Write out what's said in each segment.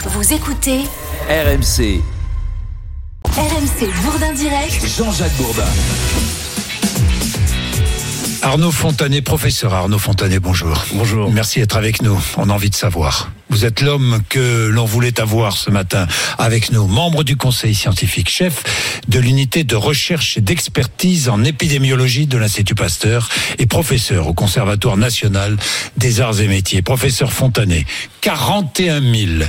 Vous écoutez RMC. RMC Bourdin Direct. Jean-Jacques Bourdin. Arnaud Fontanet, professeur Arnaud Fontanet, bonjour. Bonjour. Merci d'être avec nous. On a envie de savoir. Vous êtes l'homme que l'on voulait avoir ce matin avec nous, membre du conseil scientifique, chef de l'unité de recherche et d'expertise en épidémiologie de l'Institut Pasteur et professeur au Conservatoire national des arts et métiers. Professeur Fontanet, 41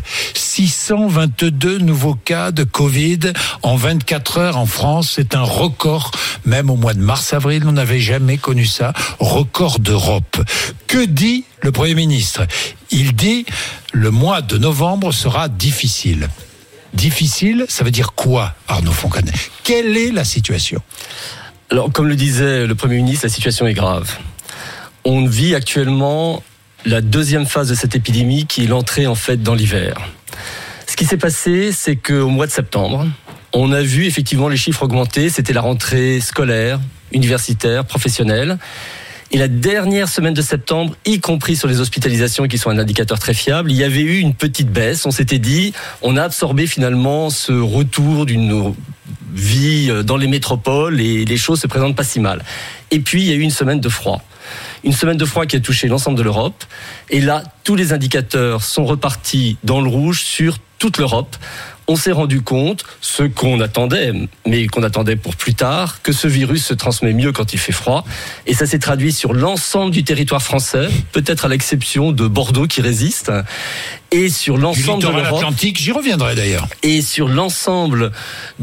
622 nouveaux cas de Covid en 24 heures en France. C'est un record. Même au mois de mars-avril, on n'avait jamais connu ça. Record d'Europe. Que dit le Premier ministre? Il dit le mois de novembre sera difficile. Difficile, ça veut dire quoi, Arnaud Fontanet? Quelle est la situation? Alors, comme le disait le Premier ministre, la situation est grave. On vit actuellement la deuxième phase de cette épidémie qui est l'entrée en fait dans l'hiver. Ce qui s'est passé, c'est qu'au mois de septembre, on a vu effectivement les chiffres augmenter. C'était la rentrée scolaire, universitaire, professionnelle. Et la dernière semaine de septembre, y compris sur les hospitalisations qui sont un indicateur très fiable, il y avait eu une petite baisse. On s'était dit, on a absorbé finalement ce retour d'une vie dans les métropoles et les choses se présentent pas si mal. Et puis il y a eu une semaine de froid. Une semaine de froid qui a touché l'ensemble de l'Europe. Et là, tous les indicateurs sont repartis dans le rouge sur toute l'Europe. On s'est rendu compte, ce qu'on attendait, mais qu'on attendait pour plus tard, que ce virus se transmet mieux quand il fait froid. Et ça s'est traduit sur l'ensemble du territoire français, peut-être à l'exception de Bordeaux qui résiste, et sur l'ensemble de l'Europe. Atlantique, j'y reviendrai d'ailleurs. Et sur l'ensemble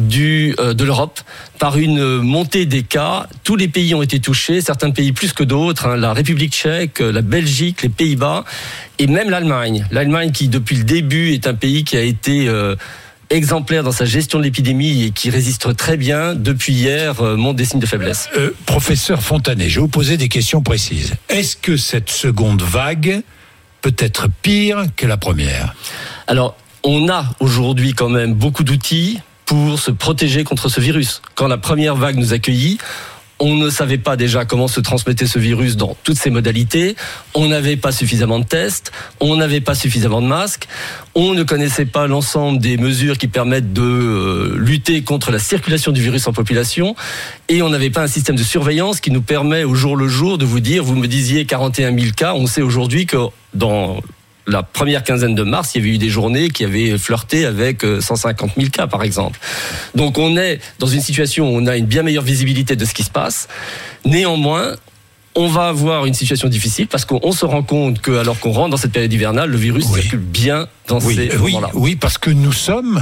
de l'Europe, par une montée des cas, tous les pays ont été touchés, certains pays plus que d'autres, la République tchèque, la Belgique, les Pays-Bas, et même l'Allemagne. L'Allemagne qui, depuis le début, est un pays qui a été exemplaire dans sa gestion de l'épidémie et qui résiste très bien. Depuis hier, montre des signes de faiblesse. Professeur Fontanet, je vais vous poser des questions précises. Est-ce que cette seconde vague peut être pire que la première? Alors, on a aujourd'hui quand même beaucoup d'outils pour se protéger contre ce virus. Quand la première vague nous accueillit, on ne savait pas déjà comment se transmettait ce virus dans toutes ses modalités. On n'avait pas suffisamment de tests. On n'avait pas suffisamment de masques. On ne connaissait pas l'ensemble des mesures qui permettent de lutter contre la circulation du virus en population. Et on n'avait pas un système de surveillance qui nous permet au jour le jour de vous dire, vous me disiez 41 000 cas. On sait aujourd'hui que dans la première quinzaine de mars, il y avait eu des journées qui avaient flirté avec 150 000 cas, par exemple. Donc on est dans une situation où on a une bien meilleure visibilité de ce qui se passe. Néanmoins, on va avoir une situation difficile parce qu'on se rend compte que, alors qu'on rentre dans cette période hivernale, le virus circule bien dans ces moments-là. Oui, parce que nous sommes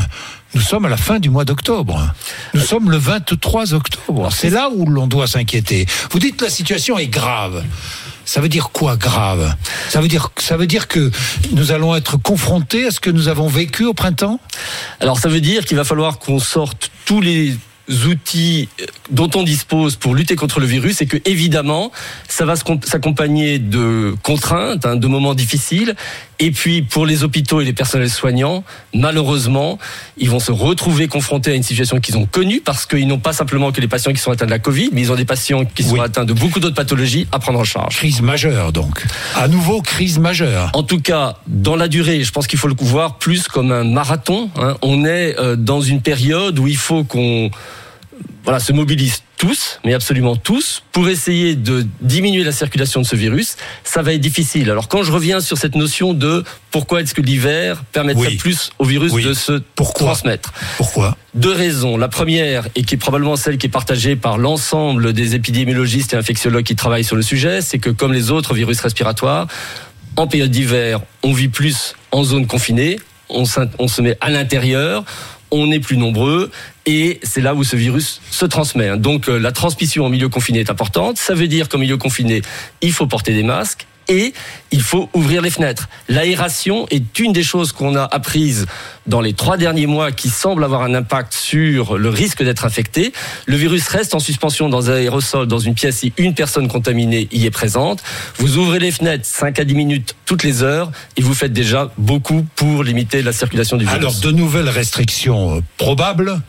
à la fin du mois d'octobre. Nous sommes le 23 octobre. C'est là où l'on doit s'inquiéter. Vous dites que la situation est grave. Ça veut dire quoi, grave? Ça veut dire que nous allons être confrontés à ce que nous avons vécu au printemps? Alors, ça veut dire qu'il va falloir qu'on sorte tous les outils dont on dispose pour lutter contre le virus et que, évidemment, ça va s'accompagner de contraintes, de moments difficiles. Et puis, pour les hôpitaux et les personnels soignants, malheureusement, ils vont se retrouver confrontés à une situation qu'ils ont connue parce qu'ils n'ont pas simplement que les patients qui sont atteints de la Covid, mais ils ont des patients qui sont atteints de beaucoup d'autres pathologies à prendre en charge. Crise majeure, donc. À nouveau, crise majeure. En tout cas, dans la durée, je pense qu'il faut le voir plus comme un marathon. On est dans une période où il faut qu'on se mobilise tous, mais absolument tous, pour essayer de diminuer la circulation de ce virus. Ça va être difficile. Alors quand je reviens sur cette notion de pourquoi est-ce que l'hiver permettrait plus au virus de se transmettre. Pourquoi? Deux raisons. La première, et qui est probablement celle qui est partagée par l'ensemble des épidémiologistes et infectiologues qui travaillent sur le sujet, c'est que comme les autres virus respiratoires, en période d'hiver, on vit plus en zone confinée, on se met à l'intérieur, on est plus nombreux et c'est là où ce virus se transmet. Donc la transmission en milieu confiné est importante. Ça veut dire qu'en milieu confiné, il faut porter des masques et il faut ouvrir les fenêtres. L'aération est une des choses qu'on a apprises dans les 3 derniers mois qui semble avoir un impact sur le risque d'être infecté. Le virus reste en suspension dans un aérosol, dans une pièce si une personne contaminée y est présente. Vous ouvrez les fenêtres 5 à 10 minutes toutes les heures et vous faites déjà beaucoup pour limiter la circulation du virus. Alors, de nouvelles restrictions probables.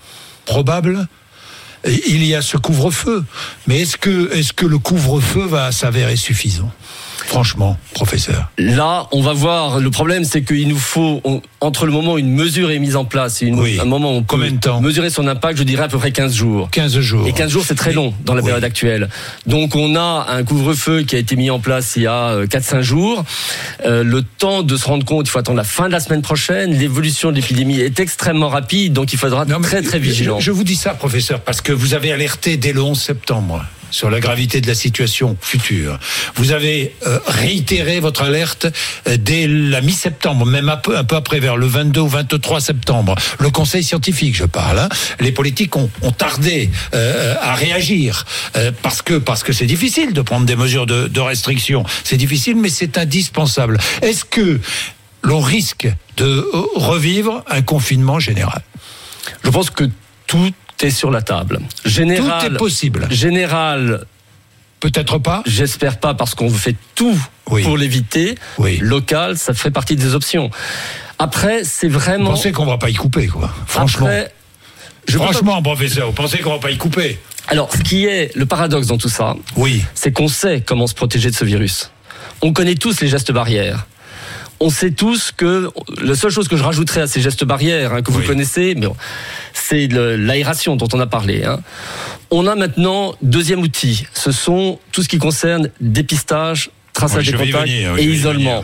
Il y a ce couvre-feu. Mais est-ce que le couvre-feu va s'avérer suffisant? Franchement, professeur. Là, on va voir. Le problème, c'est qu'il nous faut, entre le moment où une mesure est mise en place et un moment où on peut combien de temps mesurer son impact, je dirais à peu près 15 jours. 15 jours. Et 15 jours, c'est très long dans la période actuelle. Donc, on a un couvre-feu qui a été mis en place il y a 4-5 jours. Le temps de se rendre compte, il faut attendre la fin de la semaine prochaine. L'évolution de l'épidémie est extrêmement rapide, donc il faudra être très, très vigilant. Je vous dis ça, professeur, parce que vous avez alerté dès le 11 septembre. Sur la gravité de la situation future. Vous avez réitéré votre alerte dès la mi-septembre, même un peu après, vers le 22 ou 23 septembre. Le conseil scientifique, je parle. Hein. Les politiques ont tardé à réagir parce que c'est difficile de prendre des mesures de restriction. C'est difficile, mais c'est indispensable. Est-ce que l'on risque de revivre un confinement général ? Je pense que tout est sur la table. Tout est possible. Général, peut-être pas. J'espère pas, parce qu'on fait tout pour l'éviter. Local, ça ferait partie des options. Après, c'est vraiment... Vous pensez qu'on va pas y couper, quoi. Franchement. Après, professeur, vous pensez qu'on va pas y couper ? Alors, ce qui est le paradoxe dans tout ça, c'est qu'on sait comment se protéger de ce virus. On connaît tous les gestes barrières. On sait tous que la seule chose que je rajouterais à ces gestes barrières que vous connaissez, c'est l'aération dont on a parlé. On a maintenant deuxième outil, ce sont tout ce qui concerne dépistage, traçage des contacts et isolement.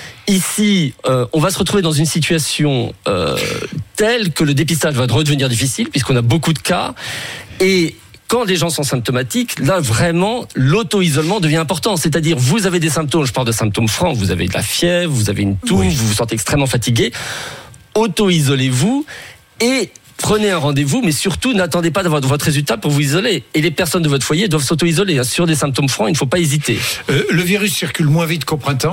Ici, on va se retrouver dans une situation telle que le dépistage va redevenir difficile puisqu'on a beaucoup de cas et quand les gens sont symptomatiques, là vraiment, l'auto-isolement devient important. C'est-à-dire, vous avez des symptômes, je parle de symptômes francs, vous avez de la fièvre, vous avez une toux, vous vous sentez extrêmement fatigué. Auto-isolez-vous et prenez un rendez-vous, mais surtout, n'attendez pas d'avoir votre résultat pour vous isoler. Et les personnes de votre foyer doivent s'auto-isoler. Sur des symptômes francs, il ne faut pas hésiter. Le virus circule moins vite qu'au printemps ?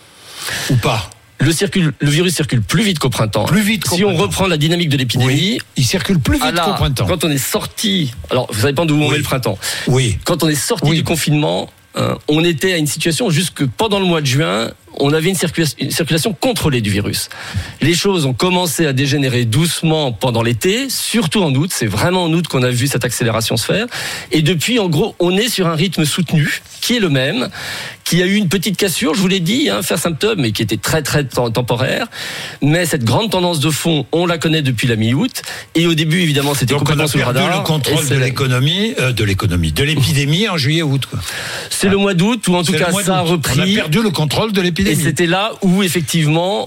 Ou pas ? Le virus circule plus vite qu'au printemps. Si on reprend la dynamique de l'épidémie, il circule plus vite qu'au printemps. Quand on est sorti, alors vous savez pas d'où on met le printemps. Quand on est sorti du confinement, on était à une situation jusque pendant le mois de juin, on avait une circulation contrôlée du virus. Les choses ont commencé à dégénérer doucement pendant l'été, surtout en août. C'est vraiment en août qu'on a vu cette accélération se faire. Et depuis, en gros, on est sur un rythme soutenu, qui est le même, qui a eu une petite cassure, je vous l'ai dit, faire symptôme, mais qui était très très temporaire. Mais cette grande tendance de fond, on la connaît depuis la mi-août. Et au début, évidemment, c'était complètement sous le radar. Donc on a perdu le contrôle de l'épidémie en juillet-aût. C'est le mois d'août, ou en tout cas, ça a repris. On a perdu le contrôle de l'épidémie. Et c'était là où, effectivement,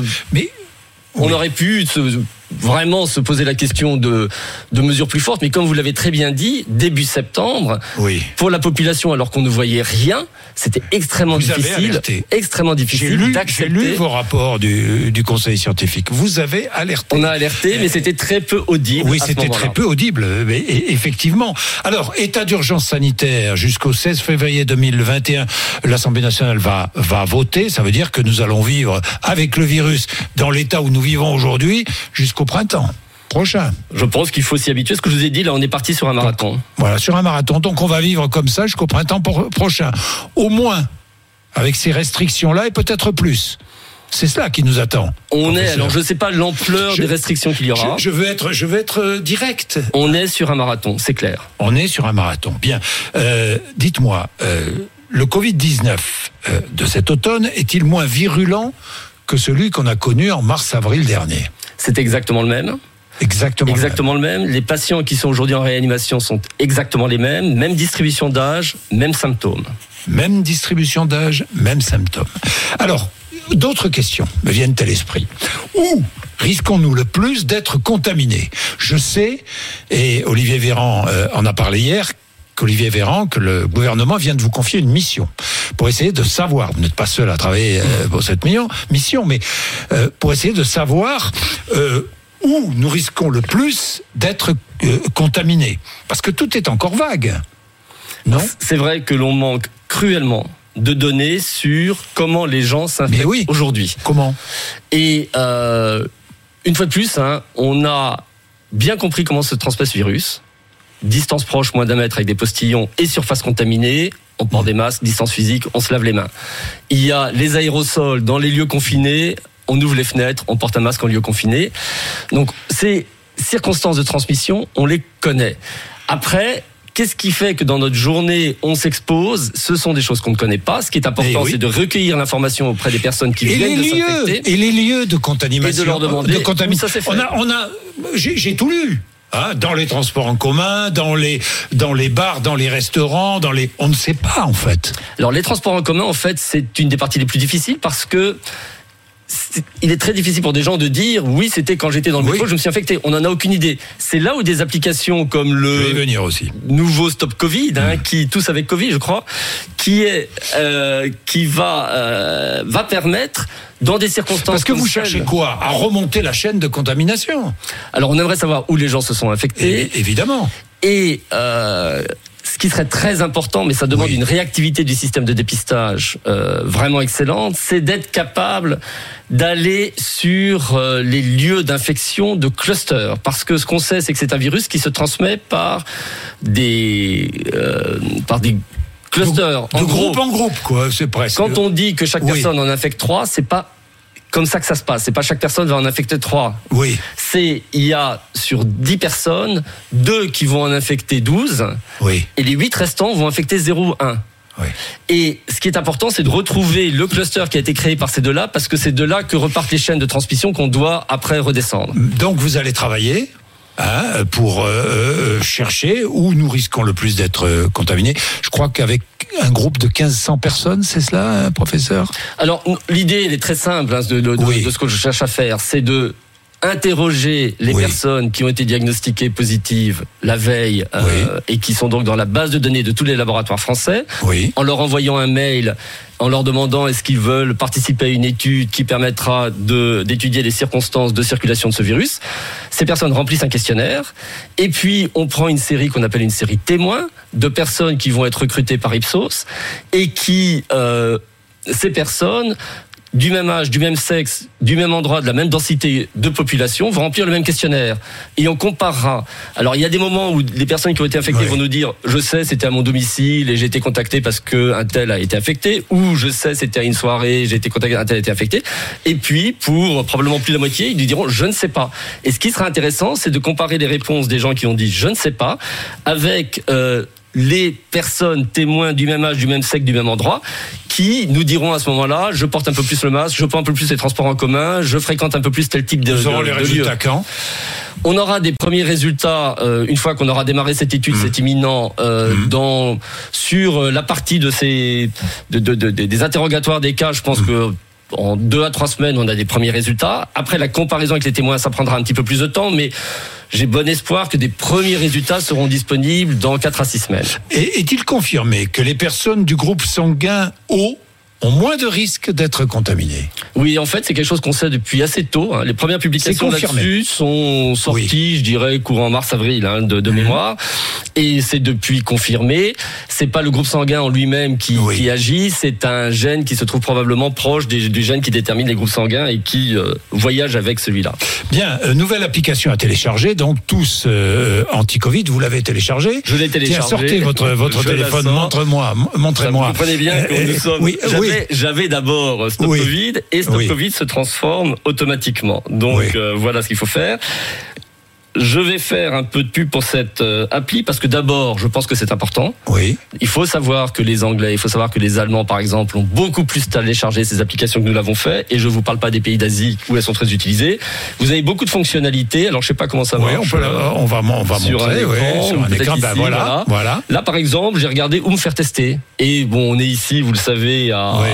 on aurait pu vraiment se poser la question de mesures plus fortes. Mais comme vous l'avez très bien dit, début septembre, pour la population, alors qu'on ne voyait rien, c'était extrêmement difficile d'accepter. J'ai lu vos rapports du conseil scientifique. Vous avez alerté. On a alerté, mais c'était très peu audible. Oui, c'était très peu audible, mais effectivement. Alors, état d'urgence sanitaire jusqu'au 16 février 2021, l'Assemblée nationale va voter. Ça veut dire que nous allons vivre avec le virus dans l'état où nous vivons aujourd'hui jusqu'au printemps prochain. Je pense qu'il faut s'y habituer. Ce que je vous ai dit, là, on est parti sur un marathon. Voilà, sur un marathon. Donc, on va vivre comme ça jusqu'au printemps prochain. Au moins, avec ces restrictions-là et peut-être plus. C'est cela qui nous attend. Alors je ne sais pas l'ampleur des restrictions qu'il y aura. Je veux être direct. On est sur un marathon, c'est clair. On est sur un marathon. Bien. Dites-moi, le Covid-19 de cet automne est-il moins virulent que celui qu'on a connu en mars-avril dernier ? C'est exactement le même. Exactement le même. Les patients qui sont aujourd'hui en réanimation sont exactement les mêmes. Même distribution d'âge, même symptômes. Même distribution d'âge, même symptômes. Alors, d'autres questions me viennent à l'esprit. Où risquons-nous le plus d'être contaminés ? Je sais, et Olivier Véran en a parlé hier, que le gouvernement vient de vous confier une mission pour essayer de savoir, vous n'êtes pas seul à travailler pour cette mission, mais pour essayer de savoir où nous risquons le plus d'être contaminés. Parce que tout est encore vague, non ? C'est vrai que l'on manque cruellement de données sur comment les gens s'infectent aujourd'hui. Comment ? Et une fois de plus, on a bien compris comment se transmet ce virus. Distance proche, moins d'1 mètre avec des postillons et surface contaminée, on porte des masques, distance physique, on se lave les mains. Il y a les aérosols dans les lieux confinés, on ouvre les fenêtres, on porte un masque en lieu confiné. Donc ces circonstances de transmission, on les connaît. Après, qu'est-ce qui fait que dans notre journée, on s'expose? Ce sont des choses qu'on ne connaît pas. Ce qui est important, c'est de recueillir l'information auprès des personnes qui viennent de s'infecter. Et les lieux de contamination. Et de leur demander. Ça, c'est fait. J'ai tout lu. Dans les transports en commun, dans les bars, dans les restaurants, on ne sait pas, en fait. Alors, les transports en commun, en fait, c'est une des parties les plus difficiles parce que il est très difficile pour des gens de dire oui, c'était quand j'étais dans le métro, je me suis infecté. On n'en a aucune idée. C'est là où des applications comme le nouveau Stop Covid, qui tous avec Covid, je crois, qui va permettre dans des circonstances. Parce que vous cherchez quoi? À remonter la chaîne de contamination. Alors on aimerait savoir où les gens se sont infectés. Évidemment. Et ce qui serait très important, mais ça demande une réactivité du système de dépistage vraiment excellente, c'est d'être capable d'aller sur les lieux d'infection de clusters. Parce que ce qu'on sait, c'est que c'est un virus qui se transmet par des clusters. De groupe en groupe, quoi, c'est presque. Quand on dit que chaque personne en infecte 3, c'est pas comme ça que ça se passe. C'est pas chaque personne va en infecter 3. Oui. Il y a sur 10 personnes, 2 qui vont en infecter 12. Oui. Et les 8 restants vont infecter 0 ou 1. Oui. Et ce qui est important, c'est de retrouver le cluster qui a été créé par ces deux-là, parce que c'est de là que repartent les chaînes de transmission qu'on doit après redescendre. Donc vous allez travailler pour chercher où nous risquons le plus d'être contaminés. Je crois qu'avec un groupe de 1500 personnes, c'est cela, professeur? Alors, l'idée, elle est très simple de ce que je cherche à faire, c'est de interroger les personnes qui ont été diagnostiquées positives la veille et qui sont donc dans la base de données de tous les laboratoires français, en leur envoyant un mail, en leur demandant est-ce qu'ils veulent participer à une étude qui permettra d'étudier les circonstances de circulation de ce virus. Ces personnes remplissent un questionnaire et puis on prend une série qu'on appelle une série témoin de personnes qui vont être recrutées par Ipsos et qui, ces personnes, du même âge, du même sexe, du même endroit, de la même densité de population, vont remplir le même questionnaire. Et on comparera. Alors, il y a des moments où les personnes qui ont été infectées vont nous dire « Je sais, c'était à mon domicile et j'ai été contacté parce qu'un tel a été infecté » ou « Je sais, c'était à une soirée, j'ai été contacté, un tel a été infecté ». Et puis, pour probablement plus de la moitié, ils lui diront « Je ne sais pas ». Et ce qui sera intéressant, c'est de comparer les réponses des gens qui ont dit « Je ne sais pas » avec les personnes témoins du même âge, du même sexe, du même endroit, qui nous diront à ce moment-là, je porte un peu plus le masque, je prends un peu plus les transports en commun, je fréquente un peu plus tel type de lieu. Nous aurons les résultats quand ? On aura des premiers résultats une fois qu'on aura démarré cette étude, c'est imminent, sur la partie de des interrogatoires des cas. Je pense que en 2 à 3 semaines, on a des premiers résultats. Après, la comparaison avec les témoins, ça prendra un petit peu plus de temps, mais j'ai bon espoir que des premiers résultats seront disponibles dans 4 à 6 semaines. Et est-il confirmé que les personnes du groupe sanguin O ont moins de risques d'être contaminées? Oui, en fait, c'est quelque chose qu'on sait depuis assez tôt. Les premières publications là-dessus sont sorties, je dirais, courant mars-avril de mémoire. Et c'est depuis confirmé. C'est pas le groupe sanguin en lui-même qui agit, c'est un gène qui se trouve probablement proche du gène qui détermine les groupes sanguins et qui voyage avec celui-là. Bien, nouvelle application à télécharger, donc tous anti-Covid, vous l'avez téléchargé? Je l'ai téléchargé. Tiens, sortez votre téléphone, montrez-moi. Vous comprenez bien que nous sommes... J'avais d'abord Stop Covid et Stop Covid se transforme automatiquement. Donc voilà ce qu'il faut faire. Je vais faire un peu de pub pour cette appli parce que d'abord, je pense que c'est important. Oui. Il faut savoir que les Anglais, il faut savoir que les Allemands, par exemple, ont beaucoup plus téléchargé ces applications que nous l'avons fait. Et je vous parle pas des pays d'Asie où elles sont très utilisées. Vous avez beaucoup de fonctionnalités. Alors je sais pas comment ça marche. On va montrer sur un écran. Ici, voilà. Là, par exemple, j'ai regardé où me faire tester. Et bon, on est ici, vous le savez,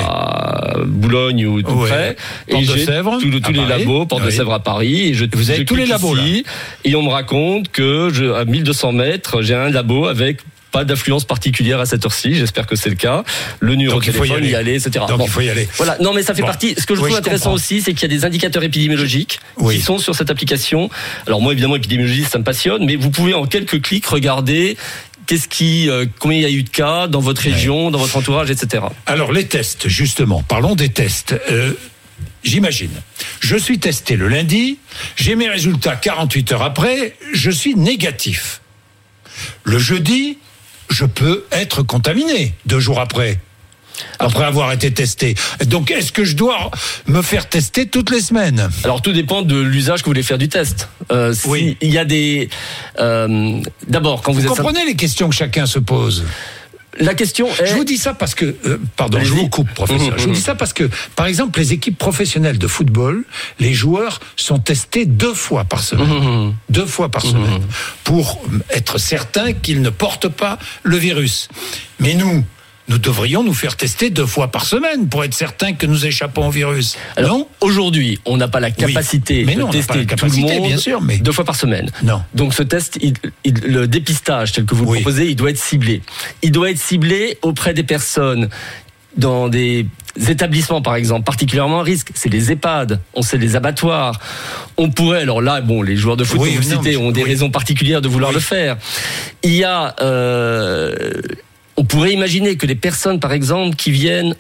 à Boulogne ou tout près. Et j'ai tous les labos, Porte de Sèvres à Paris. Et vous avez tous les labos là. Et on me raconte que à 1200 mètres, j'ai un labo avec pas d'affluence particulière à cette heure-ci. J'espère que c'est le cas. Le numéro de téléphone, y aller, etc. Donc il faut y aller. Voilà. Non, mais ça fait partie. Ce que je trouve intéressant aussi, c'est qu'il y a des indicateurs épidémiologiques qui sont sur cette application. Alors moi, évidemment, épidémiologie, ça me passionne, mais vous pouvez en quelques clics regarder combien il y a eu de cas dans votre région, dans votre entourage, etc. Alors les tests, justement. Parlons des tests. J'imagine. Je suis testé le lundi, j'ai mes résultats 48 heures après, je suis négatif. Le jeudi, je peux être contaminé 2 jours après. après avoir été testé. Donc, est-ce que je dois me faire tester toutes les semaines ? Alors, tout dépend de l'usage que vous voulez faire du test. Oui. Il y a des... d'abord, quand vous êtes... comprenez les questions que chacun se pose ? La question est... Je vous dis ça parce que... pardon, Allez-y. je vous coupe, professeur. Je vous dis ça parce que, par exemple, les équipes professionnelles de football, les joueurs sont testés 2 fois par semaine. 2 fois par semaine. Pour être certains qu'ils ne portent pas le virus. Mais nous devrions nous faire tester 2 fois par semaine pour être certains que nous échappons au virus. Alors, non ? aujourd'hui, on n'a pas la capacité Mais non, de on n'a tester pas la capacité, tout le monde bien sûr, mais... 2 fois par semaine. Non. Donc ce test, le dépistage tel que vous le proposez, il doit être ciblé. Il doit être ciblé auprès des personnes dans des établissements, par exemple, particulièrement à risque. C'est les EHPAD, on sait les abattoirs. On pourrait, alors là, bon, les joueurs de foot que vous citez ont des raisons particulières de vouloir le faire. Il y a... on pourrait imaginer que les personnes, par exemple, qui viennent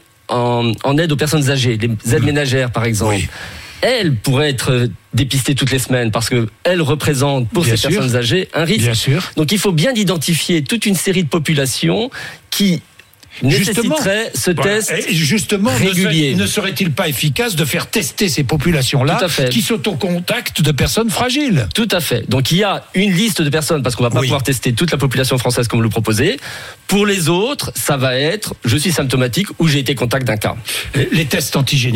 en aide aux personnes âgées, les aides ménagères, par exemple, elles pourraient être dépistées toutes les semaines parce qu'elles représentent pour ces personnes âgées un risque. Bien sûr. Donc il faut bien identifier toute une série de populations qui nécessiterait ce test régulier. Ne serait-il pas efficace de faire tester ces populations-là qui sont au contact de personnes fragiles ? Tout à fait. Donc il y a une liste de personnes, parce qu'on ne va pas pouvoir tester toute la population française comme vous le proposez. Pour les autres, ça va être « je suis symptomatique » ou « j'ai été contact d'un cas ». Les tests antigéniques ?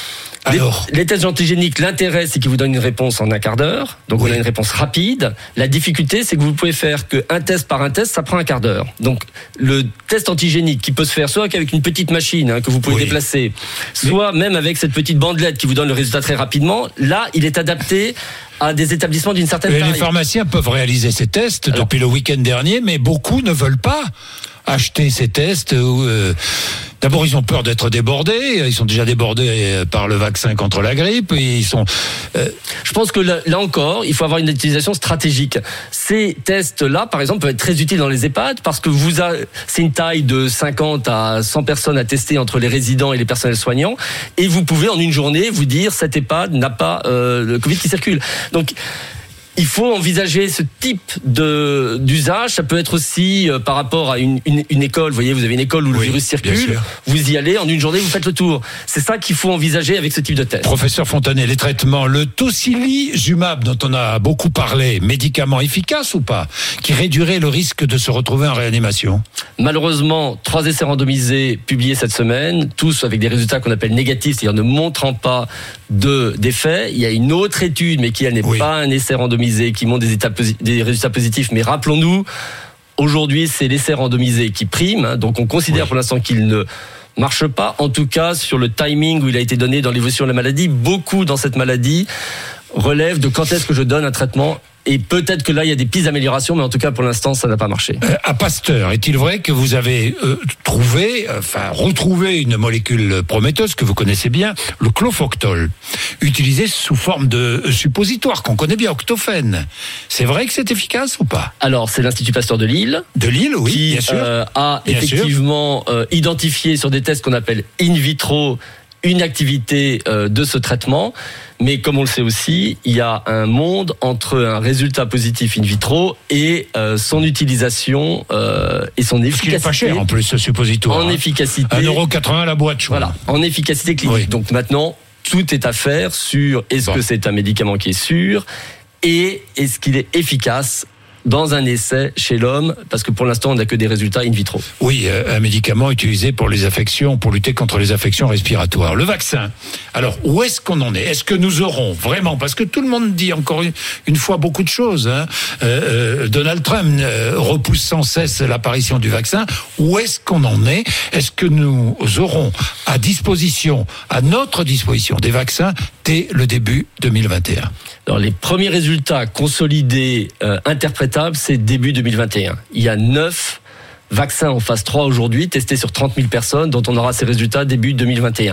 Alors, les tests antigéniques, l'intérêt, c'est qu'ils vous donnent une réponse en un quart d'heure. Donc, on a une réponse rapide. La difficulté, c'est que vous pouvez faire qu'un test par un test, ça prend un quart d'heure. Donc, le test antigénique qui peut se faire soit avec une petite machine que vous pouvez déplacer, soit même avec cette petite bandelette qui vous donne le résultat très rapidement, là, il est adapté à des établissements d'une certaine taille. Les pharmaciens peuvent réaliser ces tests depuis le week-end dernier, mais beaucoup ne veulent pas acheter ces tests. D'abord, ils ont peur d'être débordés. Ils sont déjà débordés par le vaccin contre la grippe. Et ils sont. Je pense que là encore, il faut avoir une utilisation stratégique. Ces tests-là, par exemple, peuvent être très utiles dans les EHPAD parce que c'est une taille de 50 à 100 personnes à tester entre les résidents et les personnels soignants. Et vous pouvez, en une journée, vous dire cet EHPAD n'a pas le Covid qui circule. Donc, il faut envisager ce type d'usage. Ça peut être aussi par rapport à une école. Vous voyez, vous avez une école où le virus circule. Vous y allez, en une journée, vous faites le tour. C'est ça qu'il faut envisager avec ce type de test. Professeur Fontanet, les traitements, le tocilizumab dont on a beaucoup parlé, médicament efficace ou pas, qui réduirait le risque de se retrouver en réanimation ? Malheureusement, 3 essais randomisés publiés cette semaine, tous avec des résultats qu'on appelle négatifs, c'est-à-dire ne montrant pas d'effet. Il y a une autre étude, mais qui elle n'est pas un essai randomisé, qui montre des résultats positifs. Mais rappelons-nous, aujourd'hui, c'est l'essai randomisé qui prime. Donc on considère pour l'instant qu'il ne marche pas. En tout cas, sur le timing où il a été donné dans l'évolution de la maladie, beaucoup dans cette maladie relèvent de quand est-ce que je donne un traitement. Et peut-être que là, il y a des pistes d'amélioration, mais en tout cas, pour l'instant, ça n'a pas marché. À Pasteur, est-il vrai que vous avez retrouvé une molécule prometteuse que vous connaissez bien, le clofoctol, utilisé sous forme de suppositoire qu'on connaît bien, octofène. C'est vrai que c'est efficace ou pas ? Alors, c'est l'Institut Pasteur de Lille. De Lille, oui, qui bien sûr. A effectivement identifié sur des tests qu'on appelle in vitro une activité de ce traitement. Mais comme on le sait aussi, il y a un monde entre un résultat positif in vitro et son utilisation et son efficacité. Parce qu'il n'est pas cher en plus, ce suppositoire. En efficacité. 1,80€ la boîte, je crois. Voilà, en efficacité clinique. Oui. Donc maintenant, tout est à faire sur est-ce que c'est un médicament qui est sûr et est-ce qu'il est efficace dans un essai chez l'homme, parce que pour l'instant, on n'a que des résultats in vitro. Oui, un médicament utilisé pour les affections, pour lutter contre les affections respiratoires. Le vaccin, alors, où est-ce qu'on en est ? Est-ce que nous aurons vraiment, parce que tout le monde dit encore une fois beaucoup de choses, Donald Trump repousse sans cesse l'apparition du vaccin, où est-ce qu'on en est ? Est-ce que nous aurons à notre disposition des vaccins dès le début 2021 ? Alors, les premiers résultats consolidés, interprétables, c'est début 2021. Il y a 9 vaccins en phase 3 aujourd'hui, testés sur 30 000 personnes, dont on aura ces résultats début 2021.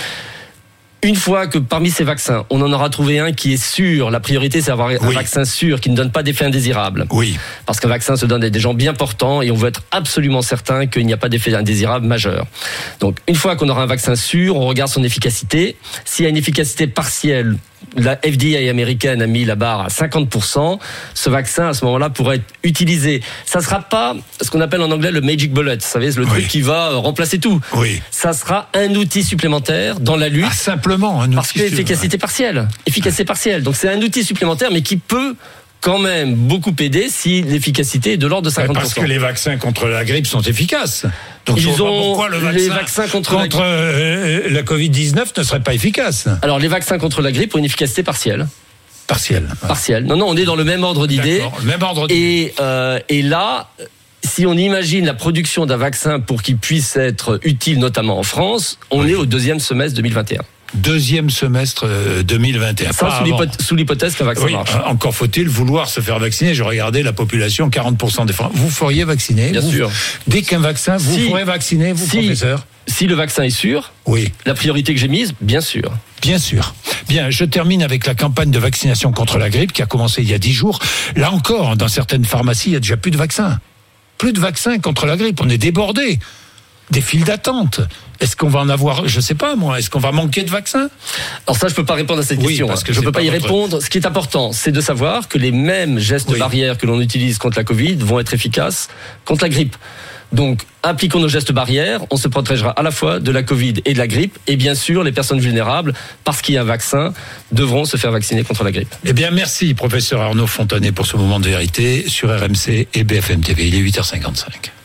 Une fois que parmi ces vaccins, on en aura trouvé un qui est sûr, la priorité c'est d'avoir un vaccin sûr qui ne donne pas d'effet indésirable. Oui. Parce qu'un vaccin se donne à des gens bien portants et on veut être absolument certain qu'il n'y a pas d'effet indésirable majeur. Donc une fois qu'on aura un vaccin sûr, on regarde son efficacité. S'il y a une efficacité partielle, la FDA américaine a mis la barre à 50%, ce vaccin à ce moment-là pourrait être utilisé. Ça sera pas ce qu'on appelle en anglais le magic bullet, vous savez, c'est le truc qui va remplacer tout. Oui. Ça sera un outil supplémentaire dans la lutte. Ah, simplement un outil. Parce que efficacité partielle. Efficacité partielle. Donc c'est un outil supplémentaire, mais qui peut quand même beaucoup aider si l'efficacité est de l'ordre de 50%. Parce que les vaccins contre la grippe sont efficaces. Donc ils ont pourquoi les vaccins contre la Covid-19 ne serait pas efficace. Alors les vaccins contre la grippe ont une efficacité partielle. Partielle. Partielle. Non, on est dans le même ordre d'idée. D'accord, même ordre d'idée. Et là, si on imagine la production d'un vaccin pour qu'il puisse être utile, notamment en France, on est au deuxième semestre 2021. Deuxième semestre 2021. Ça, sous l'hypothèse qu'un vaccin marche. Encore faut-il vouloir se faire vacciner. Je regardais la population, 40% des Français. Vous feriez vacciner? Bien sûr. Dès qu'un vaccin, vous ferez vacciner, vous, professeur? Si le vaccin est sûr, oui. La priorité que j'ai mise, bien sûr. Bien sûr. Bien, je termine avec la campagne de vaccination contre la grippe qui a commencé il y a 10 jours. Là encore, dans certaines pharmacies, il y a déjà plus de vaccins. Plus de vaccins contre la grippe. On est débordés. Des files d'attente. Est-ce qu'on va en avoir, je sais pas moi, est-ce qu'on va manquer de vaccins? Alors ça, je peux pas répondre à cette question. Parce que je peux pas y répondre. Ce qui est important, c'est de savoir que les mêmes gestes barrières que l'on utilise contre la Covid vont être efficaces contre la grippe. Donc, appliquons nos gestes barrières, on se protégera à la fois de la Covid et de la grippe, et bien sûr, les personnes vulnérables, parce qu'il y a un vaccin, devront se faire vacciner contre la grippe. Eh bien, merci, professeur Arnaud Fontanet, pour ce moment de vérité sur RMC et BFM TV. Il est 8h55.